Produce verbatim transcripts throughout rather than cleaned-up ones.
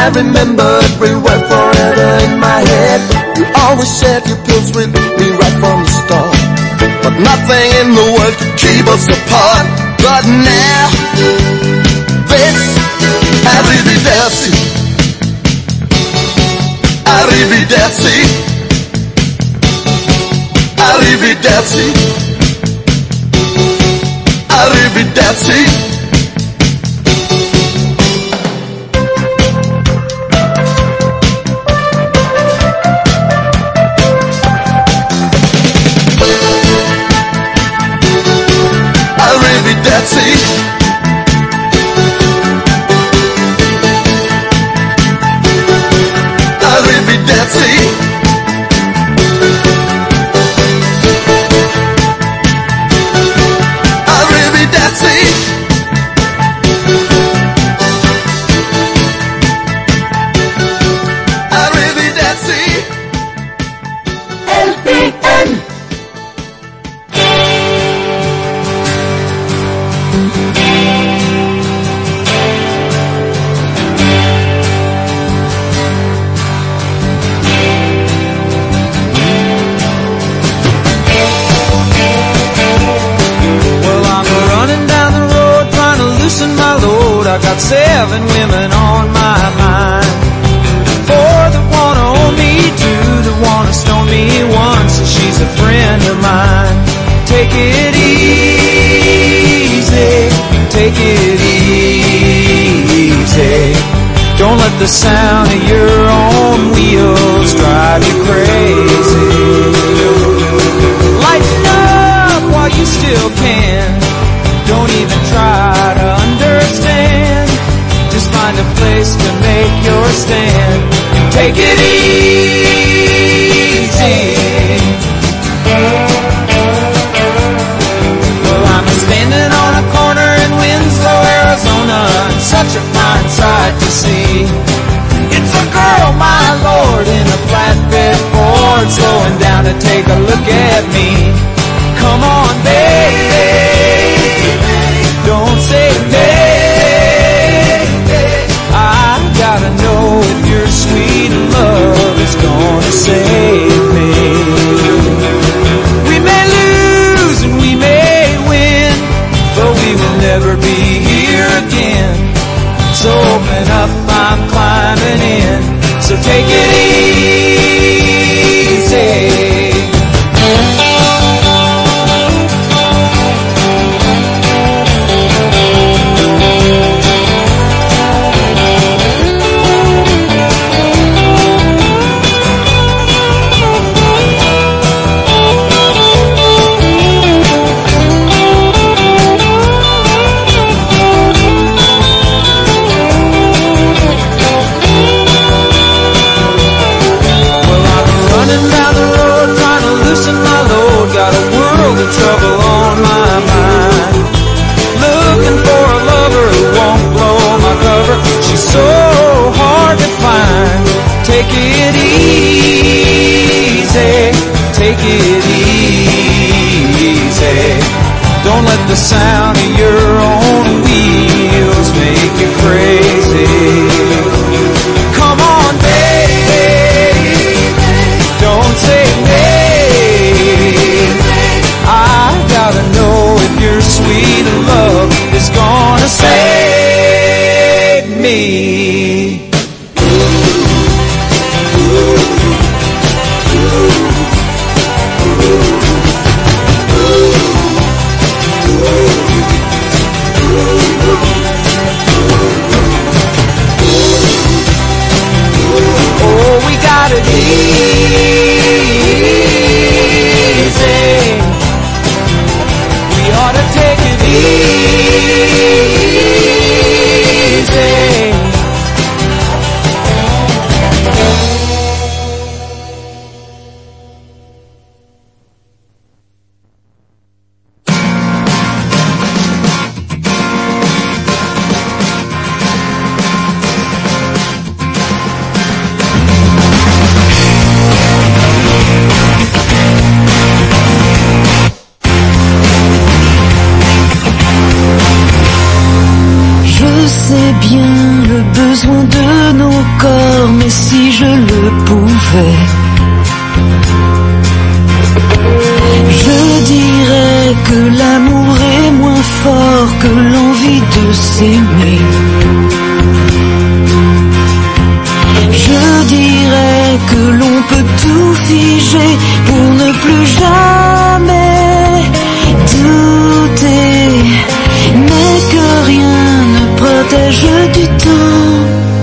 I remember every word forever in my head. You always said you pills with me right from the start, but nothing in the world could keep us apart. But now, this, arrivederci, arrivederci, arrivederci, arrivederci. Arrivederci. Arrivederci. Arrivederci. Arrivederci. L P N. I got seven women on my mind. Four that wanna own me, two that wanna stone me, one so she's a friend of mine. Take it easy, take it easy. Don't let the sound of your own wheels drive you crazy. Lighten up while you still can. Don't even try to understand. Just find a place to make your stand. Take it easy. Well, I'm standing on a corner in Winslow, Arizona, and such a fine sight to see. It's a girl, my lord, in a flatbed Ford, slowing down to take a look at me. Come on, baby. Don't say nay. I gotta know if your sweet love is gonna save me. We may lose and we may win, but we will never be here again. So open up, I'm climbing in. So take it easy. Trouble on my mind. Looking for a lover who won't blow my cover. She's so hard to find. Take it easy. Take it easy. Don't let the sound of your own wheels make you crazy. Come on, baby. Don't say nay. I gotta know if your sweet love is gonna save me. encore, mais si je le pouvais, je dirais que l'amour est moins fort que l'envie de s'aimer. Je dirais que l'on peut tout figer pour ne plus jamais douter, mais que rien ne protège du temps.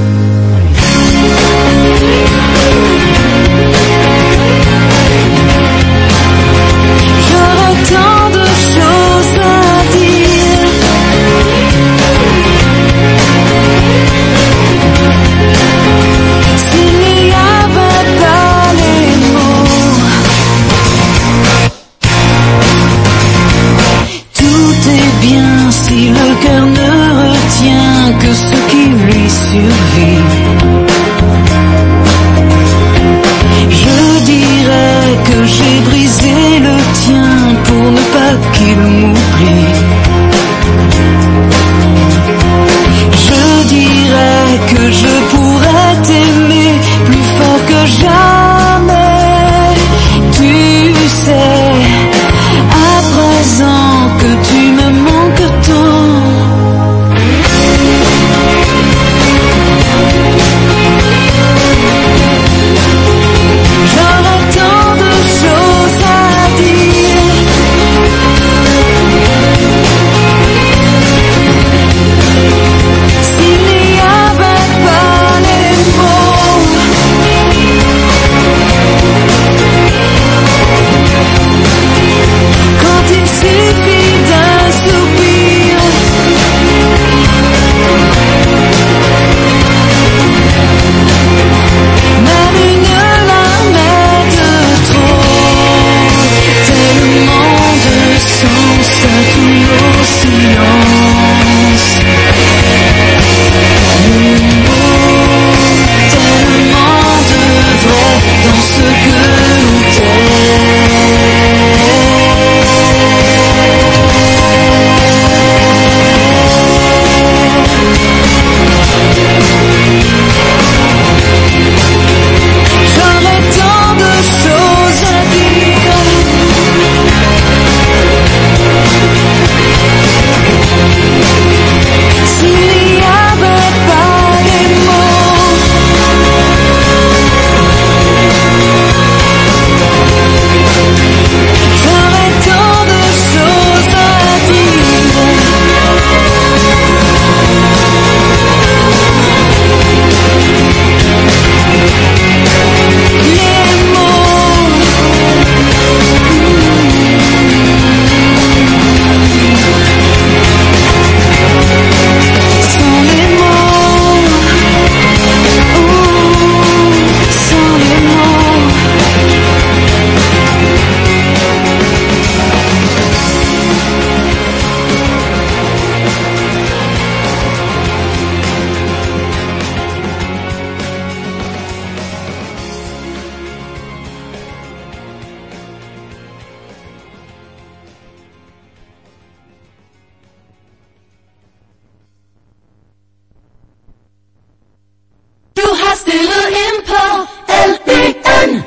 J'aurais tant de choses à dire, s'il n'y avait pas les mots. Tout est bien si le cœur ne retient que ce qui lui survit. Je dirais que j'ai brisé le tien pour ne pas qu'il m'oublie. Je dirais que je pourrais t'aimer plus fort que jamais. Tu sais, à présent que tu me manques tant. J'aurais tant de choses à dire, s'il n'y avait pas les mots. Quand il suffit d'un soupir, même une larme est de trop, tellement de sens à tous nos silences. Les mots, tellement de vrai dans ce que l'on t'aime. J'aurais tant de choses à dire, s'il n'y avait pas les mots. J'aurais tant de choses à dire, les mots. Sans les mots, oh, sans les mots. Du hast ihre Impel, L E N.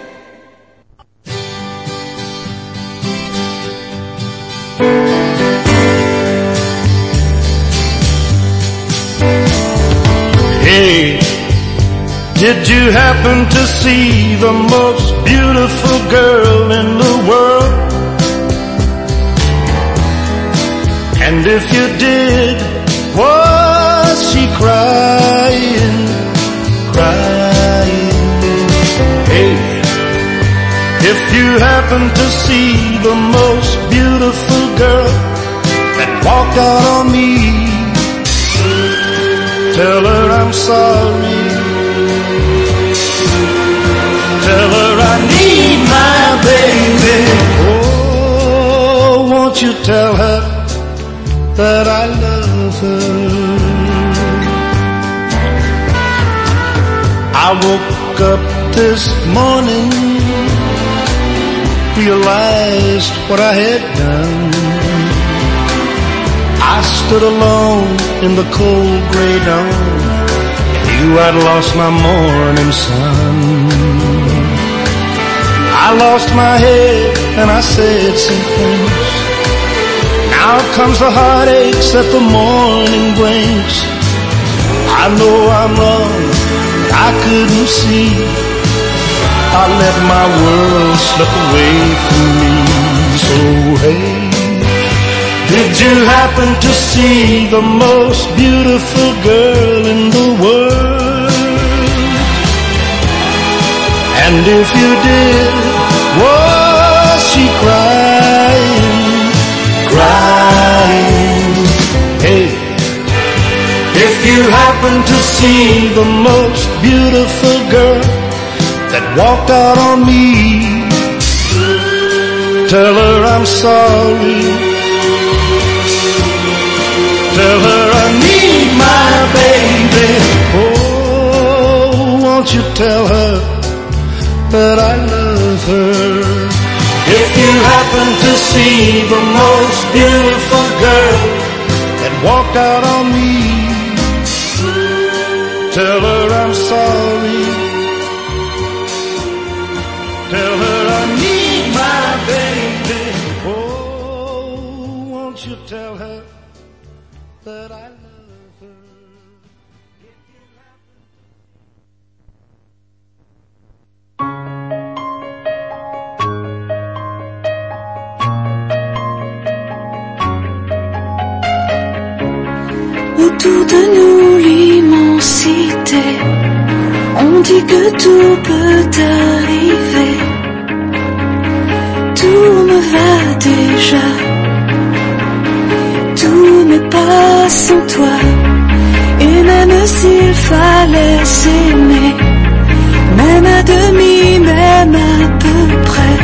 Hey, did you happen to see the most beautiful girl in the world? And if you did, was she crying, crying? Hey, if you happen to see the most beautiful girl that walked out on me, tell her I'm sorry. Tell her I need my baby. Oh, won't you tell her that I love her? I woke up this morning, realized what I had done. I stood alone in the cold gray dawn, and knew I'd lost my morning sun. I lost my head and I said some things. Now comes the heartaches that the morning brings. I know I'm wrong, I couldn't see. I let my world slip away from me. So hey, did you happen to see the most beautiful girl in the world? And if you did, was she crying, crying? Hey, if you happen to see the most beautiful girl that walked out on me, tell her I'm sorry. Tell her I need my baby. Oh, won't you tell her that I love her? If you happen to see the most beautiful girl that walked out on me, tell her I'm sorry. Tell her I need my baby. Oh, won't you tell her that I love her? Autour de nous l'immensité, on dit que tout peut arriver. Tout me va déjà, tout n'est pas sans toi. Et même s'il fallait s'aimer, même à demi, même à peu près,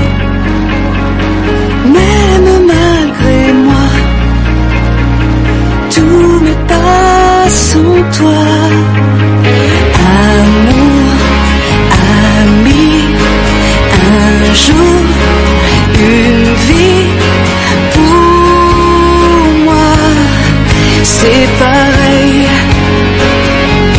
même malgré moi, tout n'est pas sans toi. Amour, ami, un jour, une vie, pour moi, c'est pareil.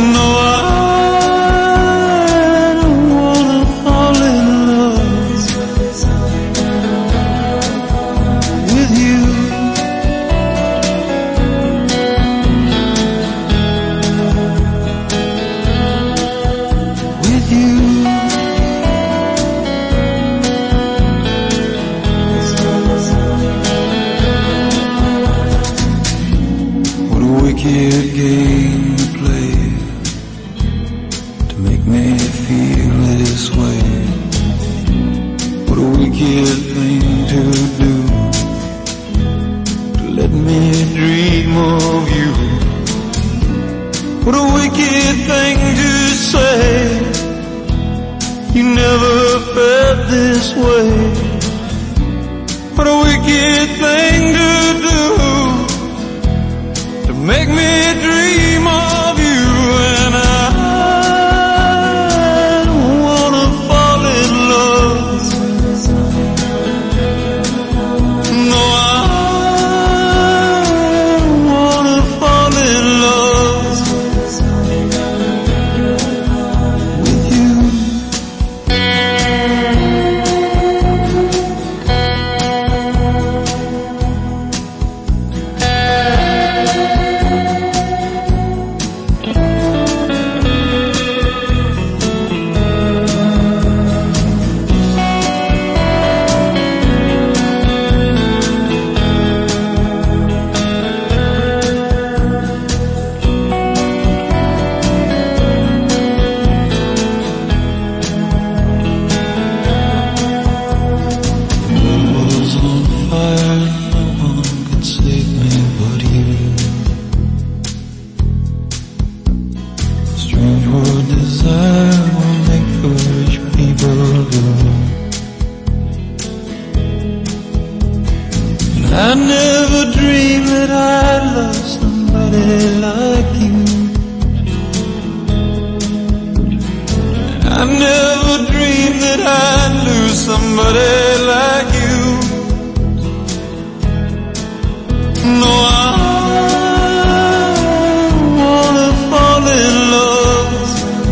No, I don't wanna fall in love with you. With you. What a wicked game to play to make me feel this way. What a wicked thing to do to let me dream of you. What a wicked thing to say. You never felt this way. What a wicked thing to do to make me dream of you. And I don't wanna fall in love. No, I don't wanna fall in love with you. I never dreamed that I'd love somebody like you. I never dreamed that I'd lose somebody like you. No, I don't wanna fall in love.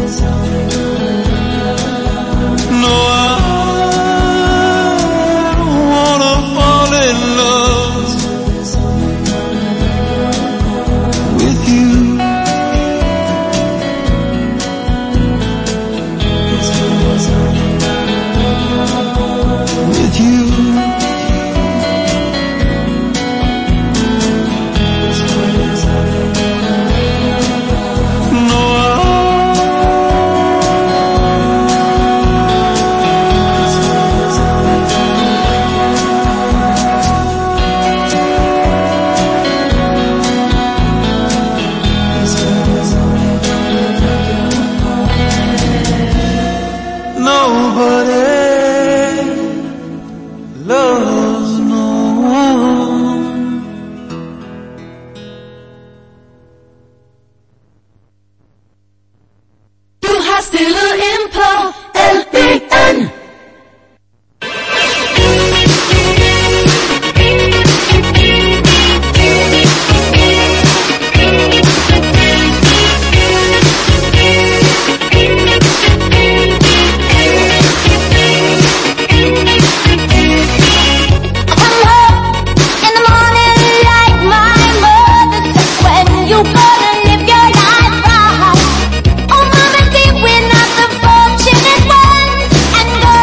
No, I don't wanna fall in love with you. With you. Oh, Mama, dear, we're not the fortunate ones. And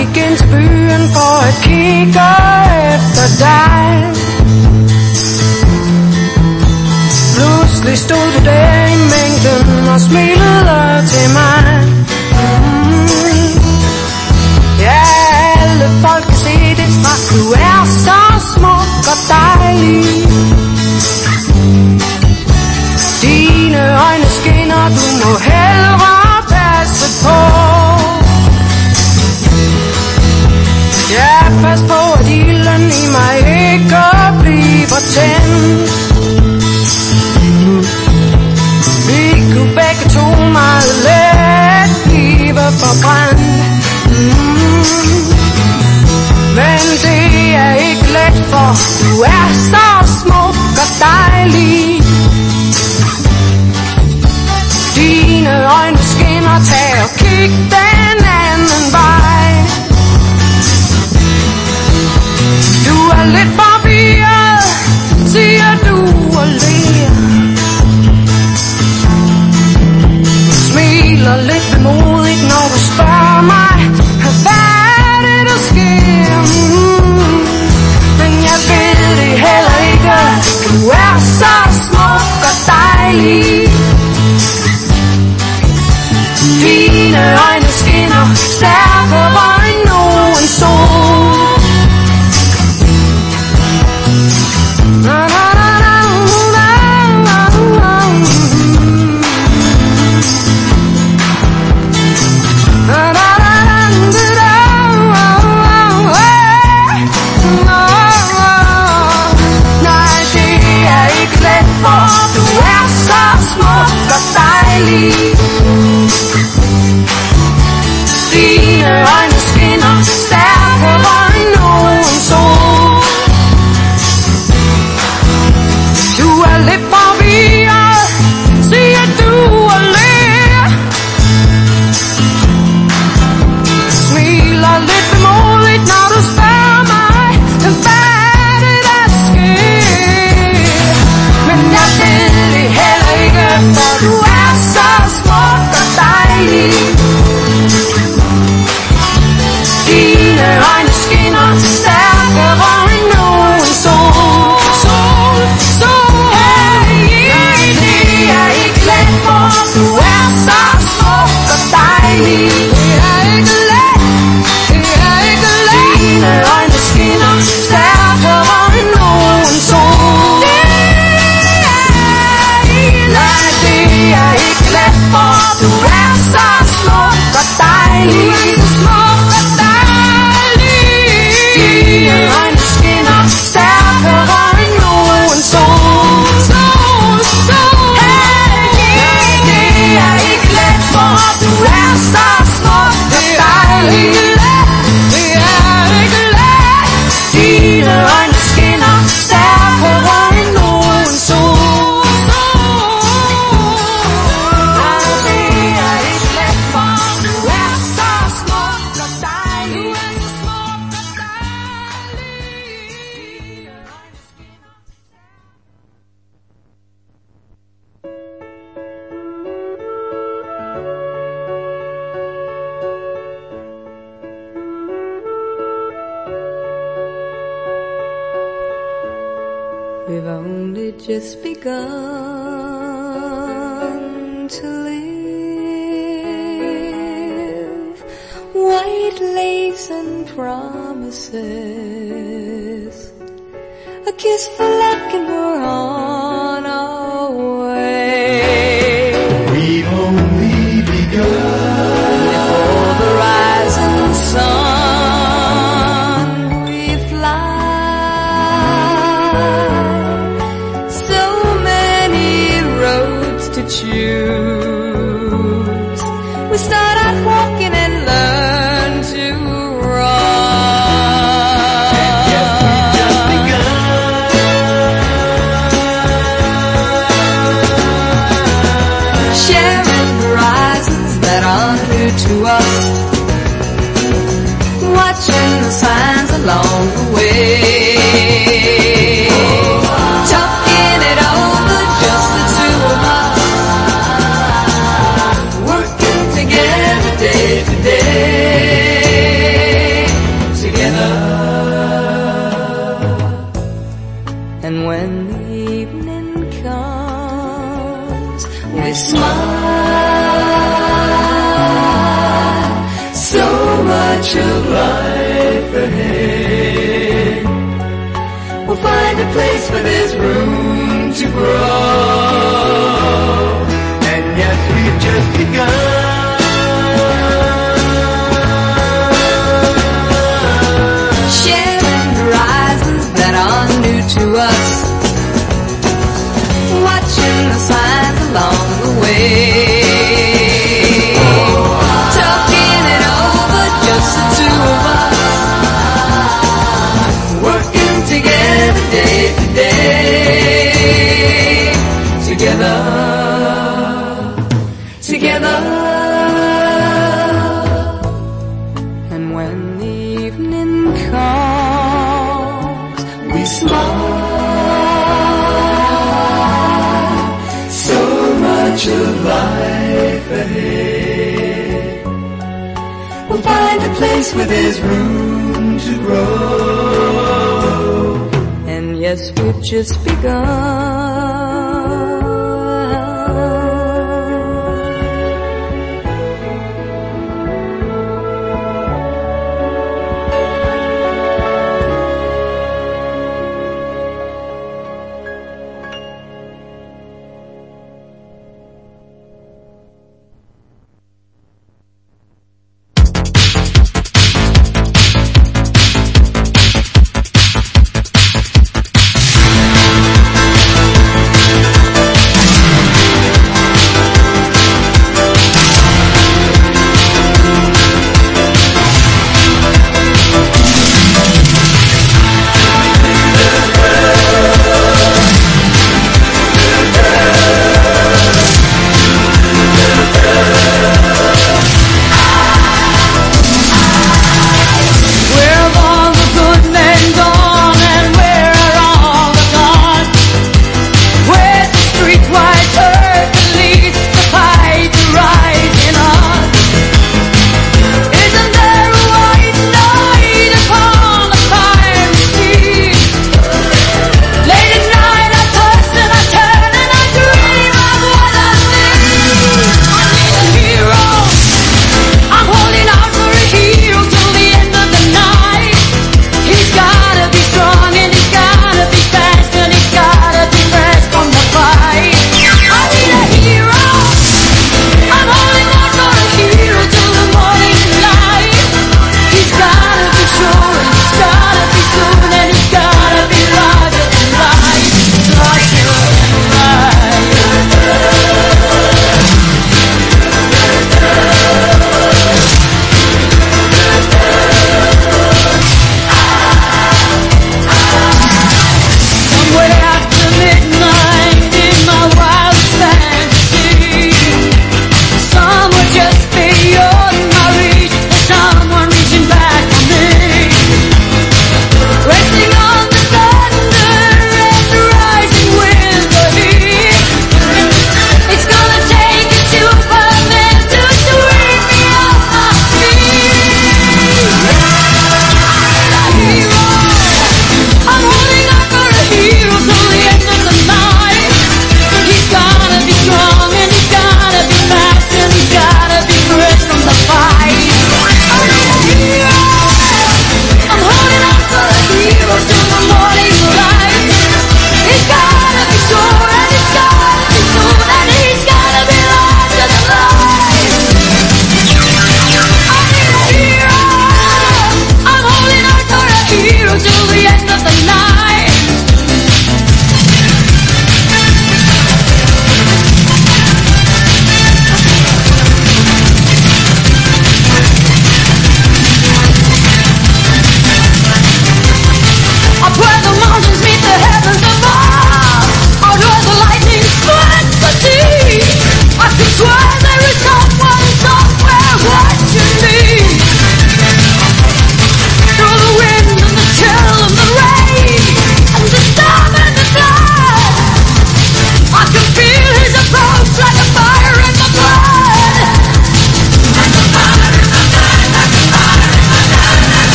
gik ind til byen for at kigge efter dig. Pludselig stod du der i mængden og smilede til mig. Mm. Ja, alle folk kan se det fra. Du er så smuk og dejlig. Dine øjne skinner, du må hellere passe på. Ja, pas på at ilden i mig ikke bliver tændt. Vi kunne begge to meget let blive forbrændt. Mm. Men det er ikke let, for du er så smuk og dejlig. Dine øjne skinner, tag og kig den anden vej. Du er lidt forvirret, siger du og ler. Smiler lidt vemodigt, når du spørger mig, hvad er det der sker? Mm. Men jeg ved det heller ikke, du er så smuk og dejlig. Dine øjne skinner stærkere end nogen sol. Na, na, na, na, na, na, na. Na, na, na, na, na. Nej, det er ikke let, for du er så smuk og dejlig. Dine øjne skinner stærkere end nogen sol. Du er lidt forvirret, siger du og ler. Smiler lidt vemodigt, når du spørger mig, hvad er det der sker? Men jeg ved det heller ikke, for du er så smuk og dejlig. Dine øjne skinner stærkere end nogen sol. Sol, sol. Nej, det er ikke let, for du er så smuk og dejlig. Det er ikke let, det er ikke let. Dine øjne skinner stærkere end nogen sol. Nej, det er ikke let, for du er så smuk og dejlig. Dine øjne skinner stærkere end nogen sol. Sol, sol. Hey, det er ikke let, for du er så smuk og dejlig. Det er ikke let. Dine øjne skinner stærkere end nogen sol. Nej, det er ikke let, for du er så smuk og dejlig. We've only just begun to live. White lace and promises, a kiss for luck and we're on our way. We've only begun. Before the rising sun we fly. So many roads to choose. We start out walking and learn to run. And yet we've just begun. Sharing horizons that are new to us. Watching the signs along the way. Talking it over, just the two of us. Working together day to day. comes, we smile. So much of life ahead. We'll find a place where there's room to grow. And yes, we've just begun. Sharing horizons that are new to us. Watching the signs along the way. Talking it over, just the two of us. Working together day to day. Together. Together. And when the evening comes, we smile. So much of life ahead. We'll find a place where there's room to grow. And yes, we've just begun.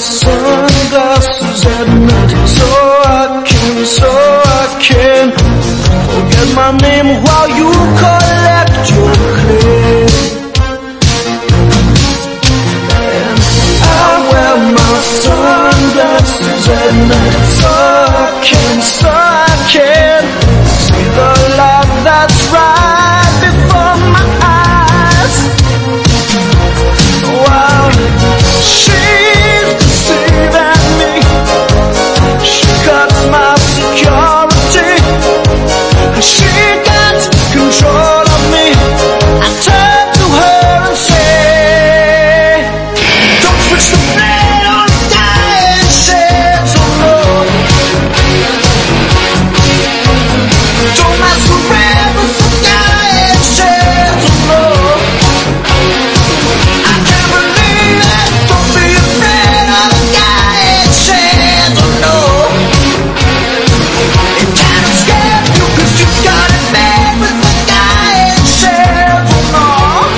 sunglasses at night, so I can, so I can forget my name while you collect your claim. And I wear my sunglasses at night, so I can, so I can see the light that's right before my eyes. Wow, she's deceiving me. She cuts my security. She got control of me. I turn to her and say, don't switch the blade on the dying shades, oh no. Don't masquerade with the dying shades, oh no. I can't believe it. Don't be afraid of the dying shades, oh no. It kind of scared you 'cause you got it made with the dying shades, oh no.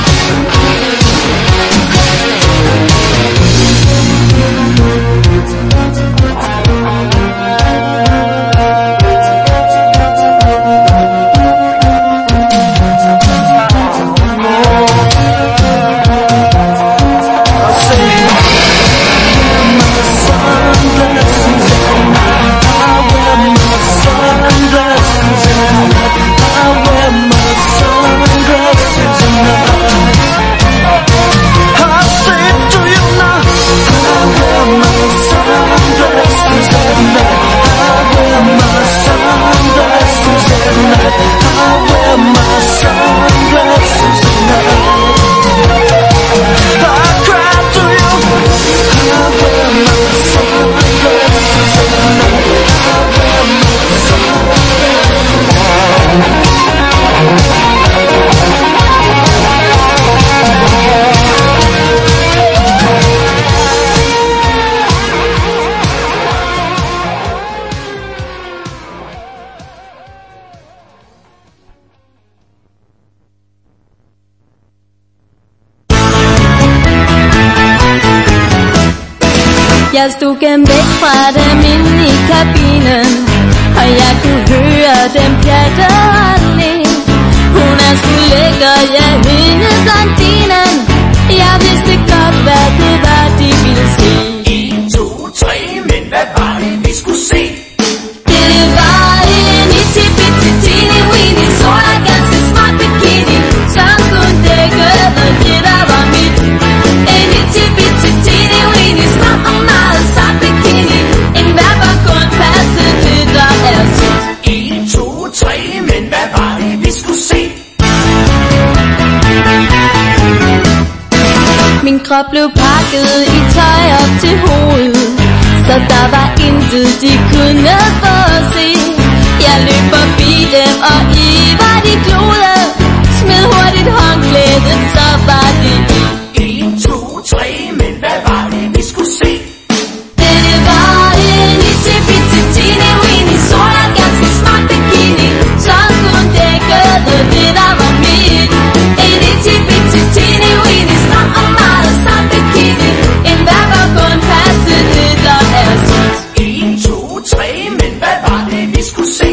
Jeg stod gennem væk fra dem inde i kabinen, og jeg kunne høre dem pjatte og le. Hun er sgu lækker, ja, hende blondinen. Jeg vidste godt, hvad det var, de ville se. En, to, tre, men hvad var det, vi skulle se? Det var en itsy-bitsy teeny-weeny, sort og ganske smart bikini, som kunne dække noget, det der var mit. En itsy-bitsy teeny-weeny, stram og meget sart bikini, en hver var kun passe det, der er sit. En, to, tre, men hvad var det, vi skulle se? Min krop blev pakket i tøj op til hovedet, så der var intet, de kunne få se. Jeg løb forbi dem, og i var de glode. Smid hurtigt håndklædet, så var det i. En, to, tre, men hvad var det, vi skulle se? Det var en itsy-bitsy teeny-weeny, sort og ganske smart bikini, som kunne dække det, der var mit. En itsy-bitsy teeny-weeny, stram og meget sart bikini, en hver var kun passe det, der er sit. En, to, tre, men hvad var det, vi skulle se?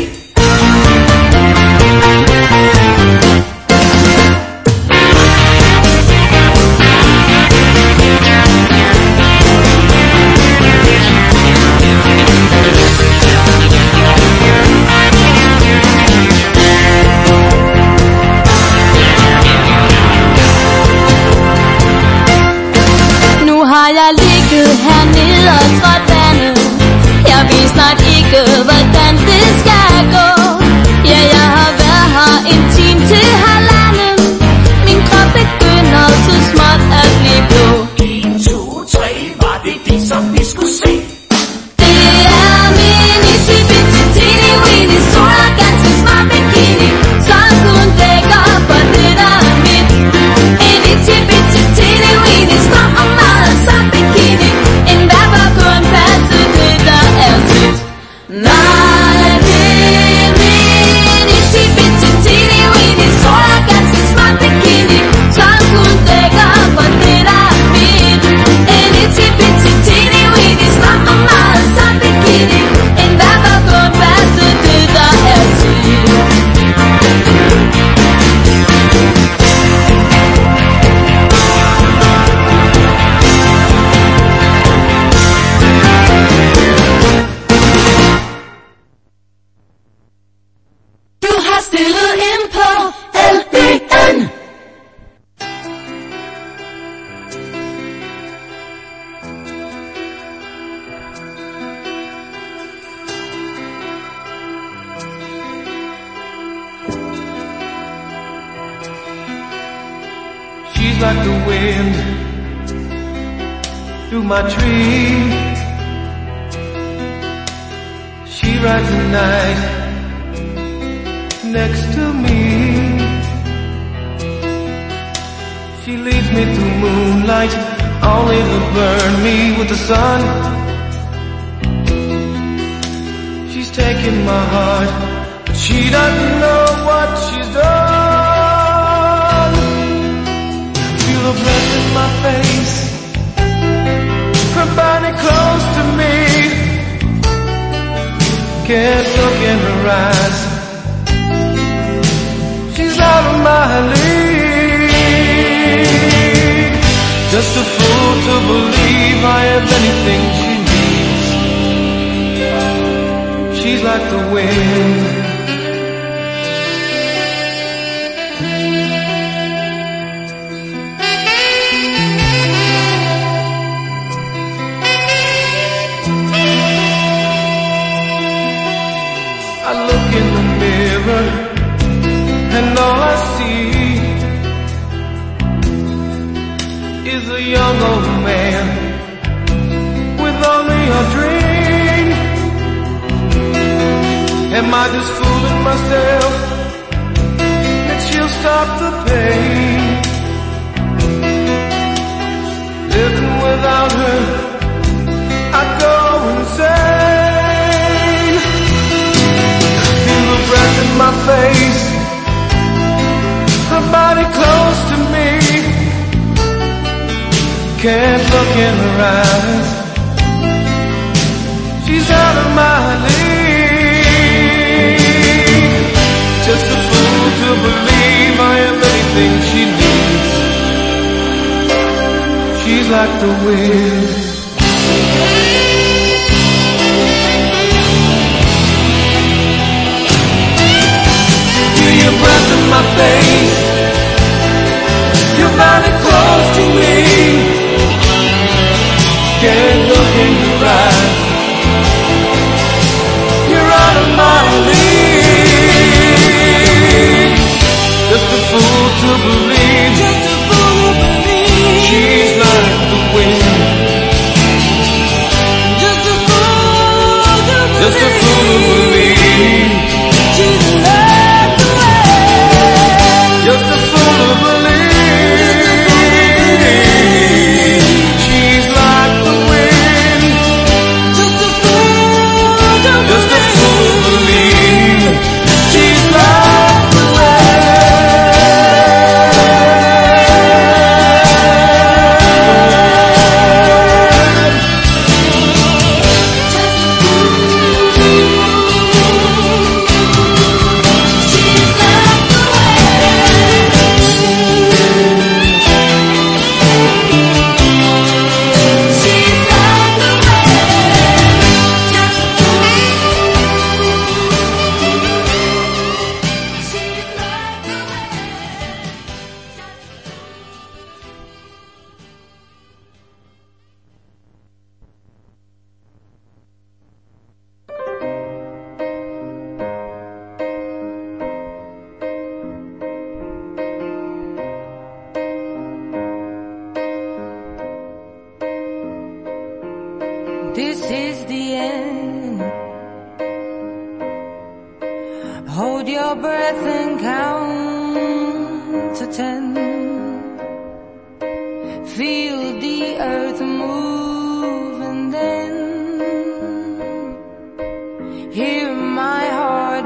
Jeg ligget hernede og trådt vandet. Jeg ved snart ikke, hvordan det skal gå. Ja, jeg har været her en time til halvanden. Min krop begynder så småt at blive blå. En, to, tre, var det det, som vi skulle se? Det er min itsy-bitsy teeny-weeny, sort og ganske smart bikini, som kun dækker for det, der er mit. En itsy-bitsy teeny-weeny, stram og meget sart bikini, en hver var kun passe det, der er sit. Nej, det er min itsy-bitsy teeny-weeny, like the wind through my tree. She rides the night next to me. She leads me through moonlight, only to burn me with the sun. She's taken my heart, but she doesn't know what she's done. Feel her breath in my face, her body close to me. Can't look in her eyes, she's out of my league. Just a fool to believe I have anything she needs. She's like the wind. I look in the mirror and all I see is a young old man with only a dream. Am I just fooling myself that she'll stop the pain? Living without her, I go insane. Feel the breath in my face, her body close to me. Can't look in her eyes, she's out of my league. Just a fool to believe I am anything she needs. She's like the wind. Feel your breath in my face, your body close to me. Can't look in your eyes, you're out of my league. Just a fool to believe, just a fool to believe. She's like the wind. Just a fool to believe, just a fool to believe. She's like the wind. Just a fool to believe, she's like the wind. Just a fool to believe, she's like the This is the end. Hold your breath and count to ten. Feel the earth move and then hear my heart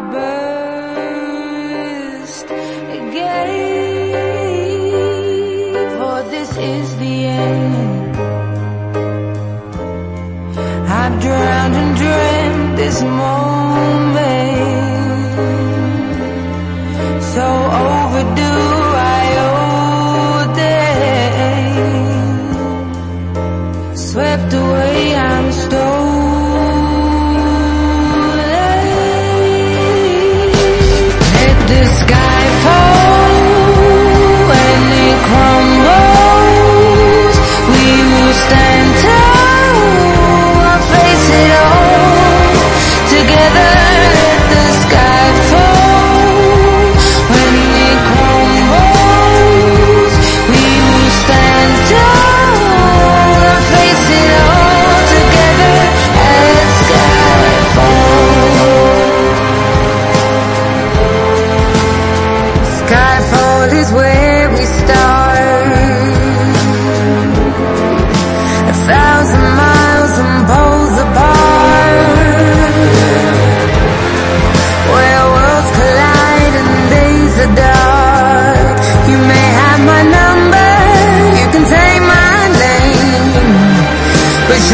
burst again. For this is the end. I drowned and dreamt this moment, so overdue I owed it. Swept away, I'm stolen. Let the sky fall when it crumbles. We will stand tall, face it all together. Let the sky fall when it crumbles. We will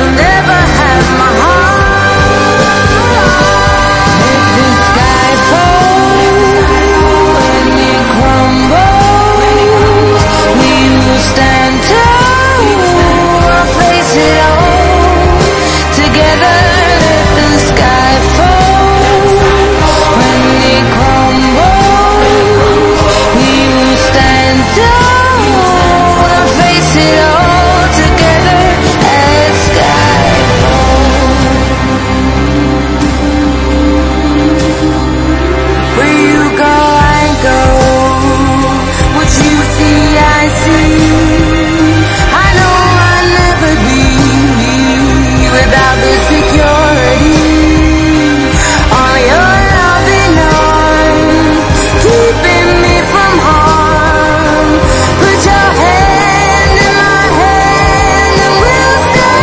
never have my heart. Let the sky fall when it crumbles. We will stand tall, we'll face it all together. Let the sky fall when it crumbles. We will stand tall, we'll face it all together as sky falls. Where you go, I go. What you see, I see. I know I'll never be without the security. All your loving arms keeping me from harm. Put your hand in my hand and we'll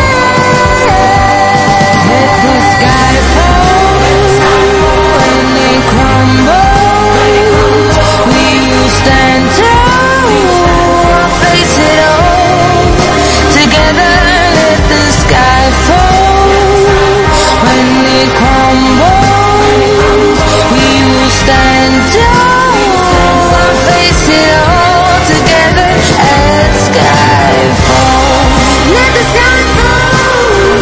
stand. Let the sky fall when it crumbles. We will stand tall, we'll face it all together. Let the sky fall when it crumbles. We will stand tall, we'll face it all together as sky falls. Let the sky fall.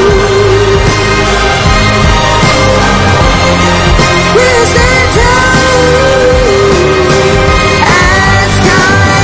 We'll stand tall as sky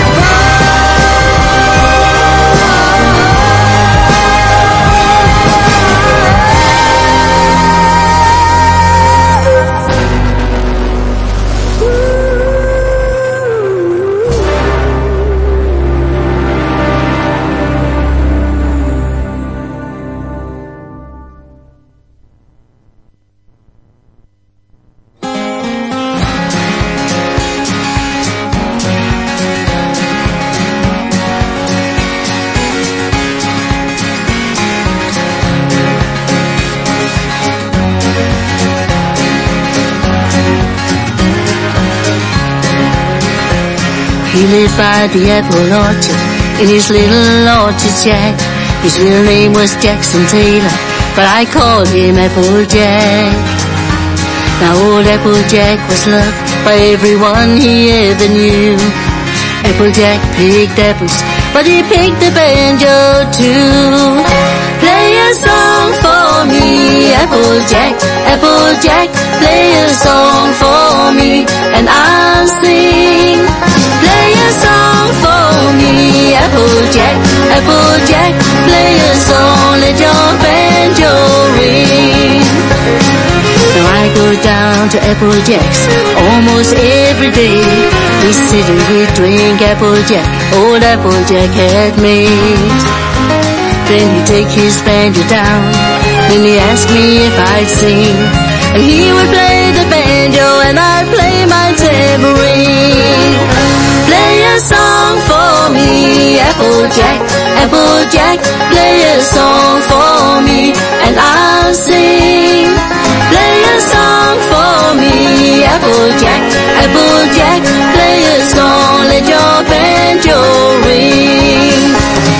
He lived by the apple orchard in his little orchard shack. His real name was Jackson Taylor, but I called him Applejack. Now old Applejack was loved by everyone he ever knew. Applejack picked apples, but he picked the banjo too. Play a song for me, Applejack, Applejack. Play a song for me, and I'll sing. Play a song for me, Applejack, Applejack. Play a song, let your banjo ring. Now I go down to Applejack's almost every day. We sit and we drink Applejack, old Applejack had made. Then he'd take his banjo down, then he asked me if I'd sing. And he would play the banjo and I'd play my tambourine. Play a song for me, Applejack, Applejack. Play a song for me and I'll sing. Play a song for me, Applejack, Applejack. Play a song, let your banjo ring.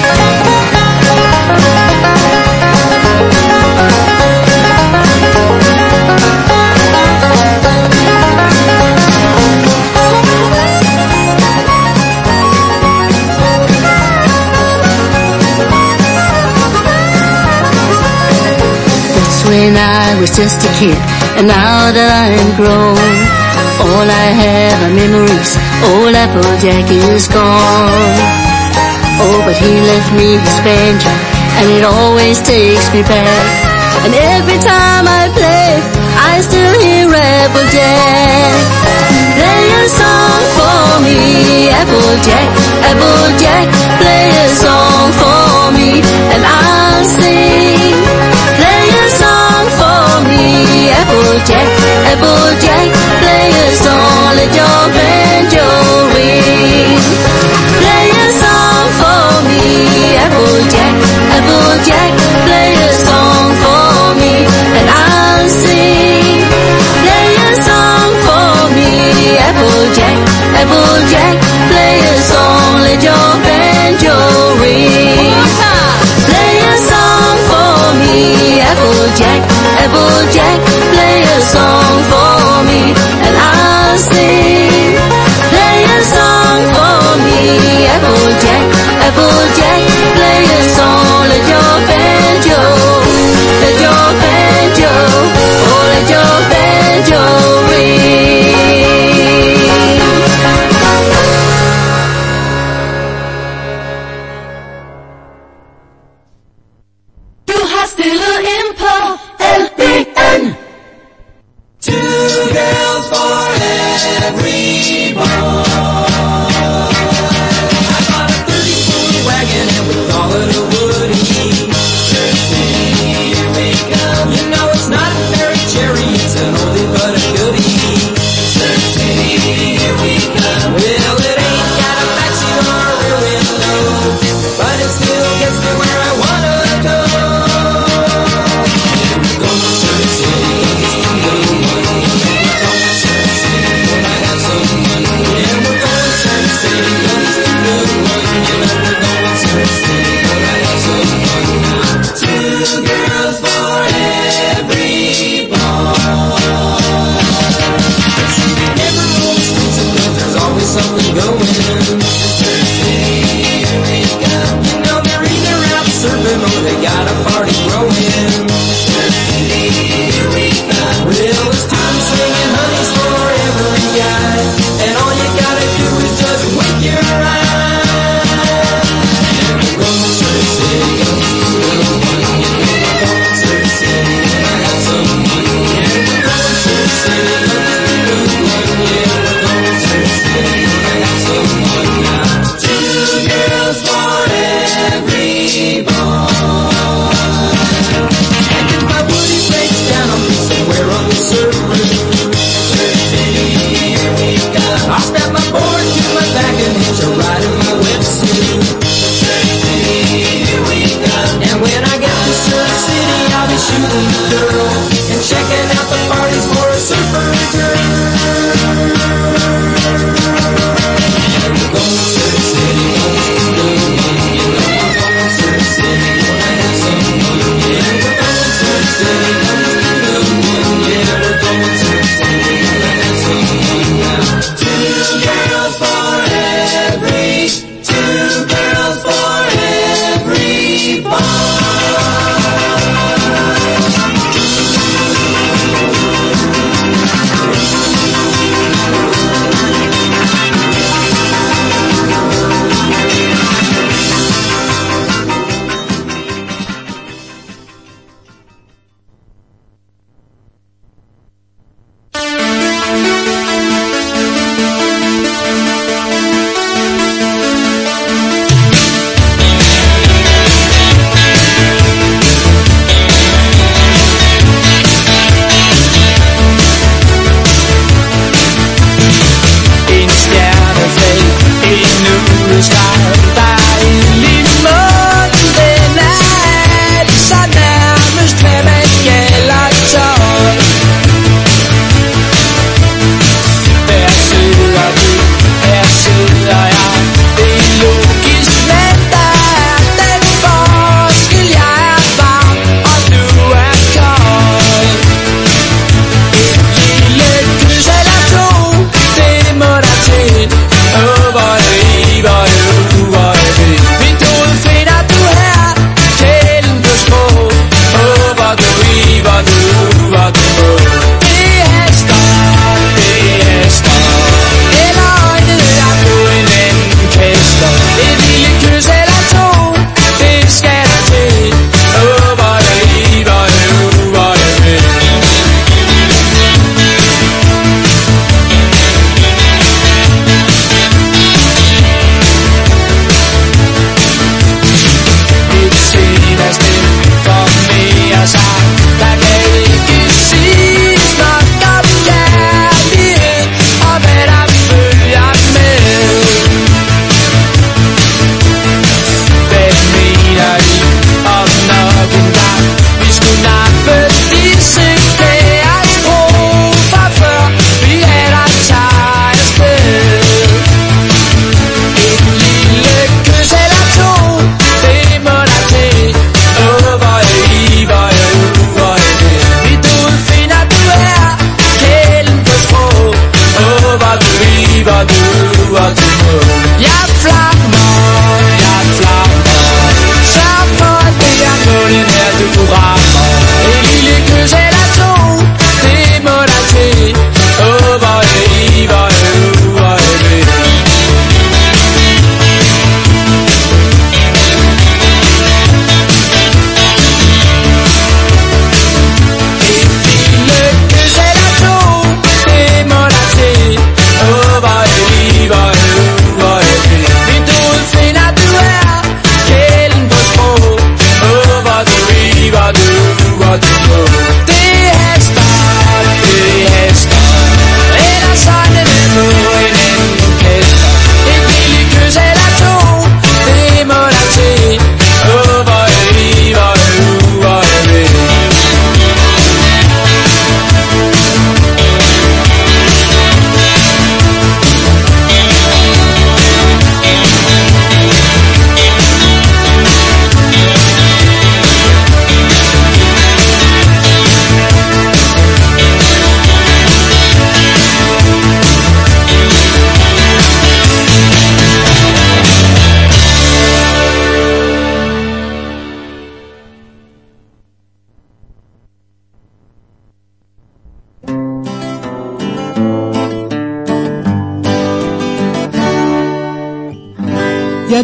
When I was just a kid, and now that I am grown, all I have are memories. Old Applejack is gone. Oh, but he left me his banjo, and it always takes me back. And every time I play, I still hear Applejack. Play a song for me, Applejack, Applejack. Play a song for me, and I'll sing. Play a song for me, Applejack, Applejack. Play a song, let your banjo ring. Play a song for me, Applejack, Applejack. Play a song for me, and I'll sing. Play a song for me, Applejack, Applejack. Play a song, let your banjo ring. Play a song for Stille Impo, L B N. Two girls for every boy. I bought a thirty-foot wagon and we call it a Woody. Church City, here we come. You know it's not a fairy cherry, it's an oldie but a goodie. Church City, here we come. Well, it ain't got a backseat or a rear window, but it still gets me where I wanna go.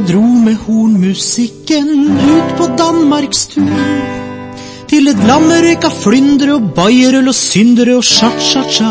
dro med hornmusikken ut på Danmarks tur, til et land med røyka flyndre og bajerøl og syndere og cha-cha-cha.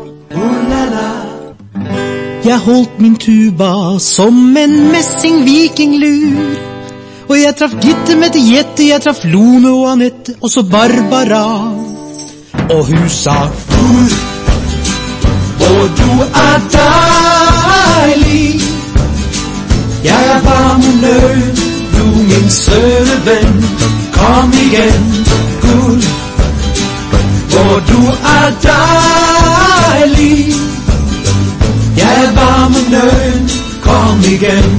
Jeg holdt min tuba som en messing vikinglur, og jeg traff Gitte, Mette, Jette, jeg traff Lone og Anette, og så Barbara. Og hun sa, Gud, og du er deilig. Jeg er varm og nød, du min søde venn. Kom igjen, Gud, og du er deilig. Jeg er varm og nød, kom igjen.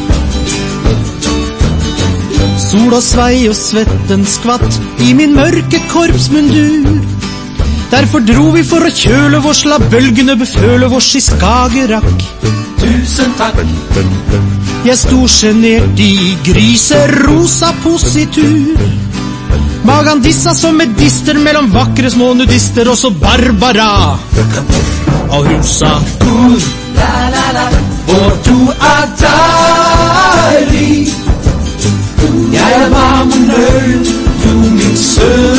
Sola svei og svetten skvatt i min mørke korpsmundur. Derfor dro vi for å kjøle vårs, la bølgene beføle vårs i Skagerrak. Tusen takk. Jeg sto genert i gryserosa positur. Magan dissa som et dister mellom vakre små nudister, og så Barbara. Og hun sa, Gud, hvor du er deilig. Jeg er varm og nød, du min søde